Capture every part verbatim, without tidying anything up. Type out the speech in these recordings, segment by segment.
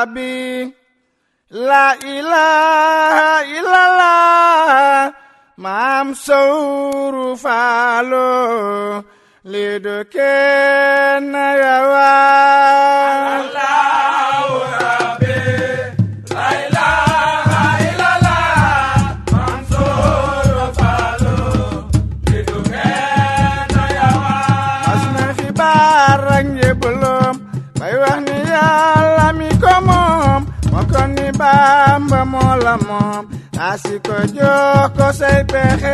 Rabbi la ilaha illallah Maam Sawru Faalo lidu kenn yawa Allahu Rabbi la ilaha illallah Maam Sawru Faalo lidu kenn yawa mas na xibaar ak njëbbaloom bay wax ni Yàlla mi ko moom moo ko ni Bamba moo la moom asi ko jox ko say pexe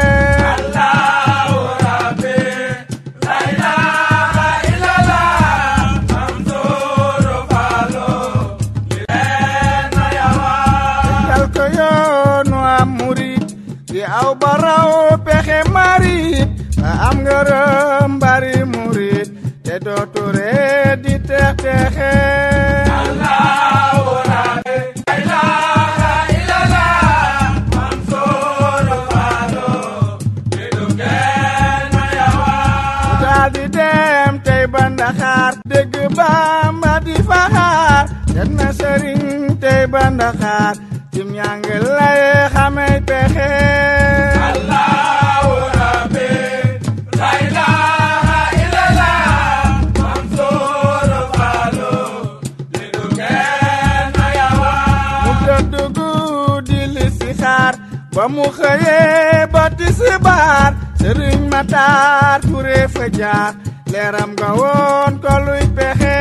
Allahu Rabbi la ilaha illallah Maam Sawru Faalo lidu kenn yawa kal ko yoonu am murit di aw baraw pexe marit ba am ngërëm bari murit te dootu ree di tex texe Allahu Rabbi la ilaha illallah Maam Sawru Faalo lidu kenn yawa daal di dem tey ba Ndakaar dégg Bamba di faxaar dem na sëriñ tey ba Ndakaar cim ñàng lay xamey pexe Allahu Rabbi la ilaha illallah Maam Sawru Faalo lidu kenn yawa mu tëdd guddi li si xaar ba mu xëyee ba tisbaar sëriñ Matar Ture fa jaar leeram nga woon ko luy pexe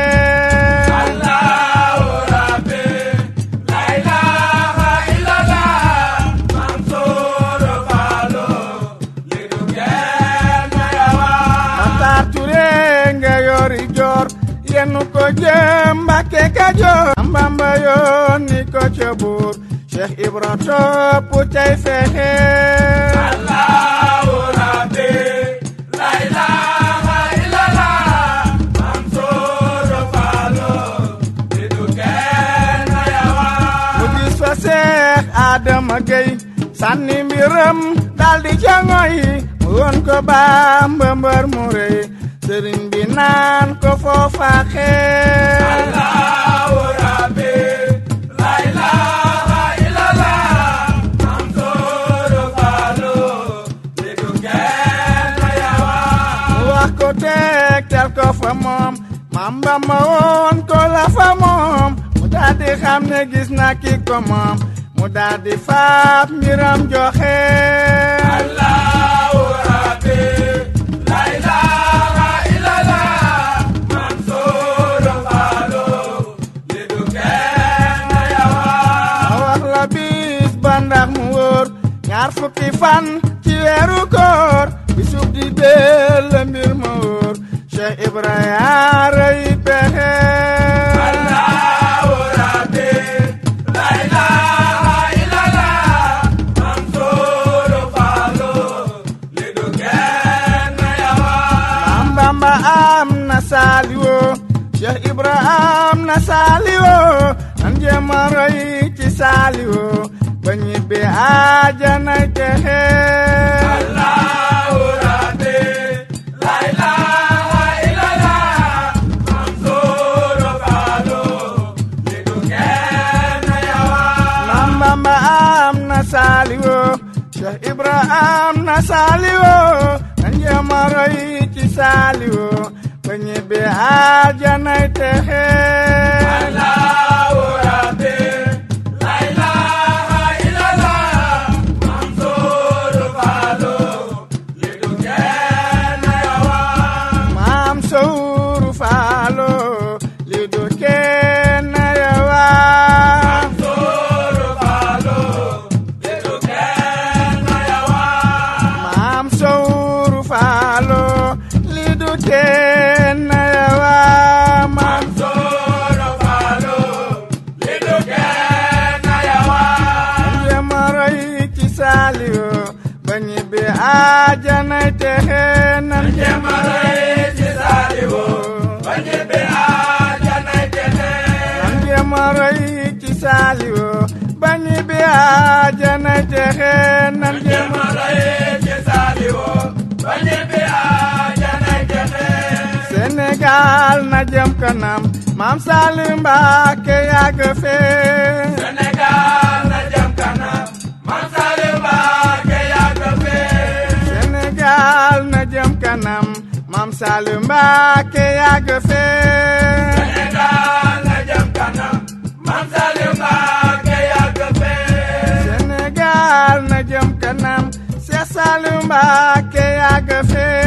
Allahu Rabbi la ilaha illallah Maam Sawru Faalo lidu kenn yawa Matar Ture nga yori joor yenu ko jëm Mbàkke Kajoor Bamba yónni ko ca buur Cheikh Ibra topp cay fexe Allahu Rabbi la ilaha illallah Maam Sawru Faalo lidu kenn yawa mu gis fa Seex Adama Gey sànni mbiram daldi ca ngoy mu won ko Bamba mbër mu rëy sëriñ bi naan ko foofa xeex Allahu Rabbi la ilaha illallah Maam Sawru Faalo lidu kenn yawa mu wax ko tegtal ko fa moom Maam Bamba woon ko la fa moom mu daldi xam ne gis na ki ko moom mu daldi faab mbiram joxe Allahu Rabbi la ilaha illallah Maam Sawru Faalo lidu kenn yawa ma wax la bis ba ndax mu wóor ñaar fukki fan ci weeru koor bisub di bel la mbir ma wóor Cheikh Ibrahima rëy pexe Allahu Rabbi la ilaha illallah Maam Sawru Faalo lidu kenn yawa Maam Bamba am na saaliwo Cheikh Ibrahima am na saaliwo nan jéem a roy ci saaliwo ba ñibbi àjjanay texe Allahu Rabbi la ilaha illallah Maam Sawru Faalo lidu kenn yawa Maam Bamba am na saaliwo Cheikh Ibrahima am na saaliwo nan jéem a roy ci saaliwo ba ñibbi àjjanay texe Allahu Rabbi la ilaha illallah Maam Sawru Faalo lidu kenn yawa Maam Sawru Faalo lidu kenn yawa Maam Sawru Faalo lidu kenn yawa Maam Sawru Faalo lidu kenn yawa Maam Sawru Faalo lidu kenn yawa jéem a roy ci saaliwo ba ñibbi àjjanay texe nan jéem a roy ci saaliwo ba ñibbi àjjanay texe nan jéem a roy ci saaliwo ba ñibbi àjjanay texe nan jéem a roy ci saaliwo ba ñibbi àjjanay texe Sénégal na jëm kanam Maam Saliou Mbacké yàgg fee. Sénégal na jëm kanam. Maam Saliou Mbacké yàgg fee. Sénégal na jëm kanam. Maam Saliou Mbacké yàgg fee. Sénégal na jëm kanam. Maam Saliou Mbacké yàgg fee. Sénégal na jëm kanam. Cheikh Saliou Mbacké yàgg fee.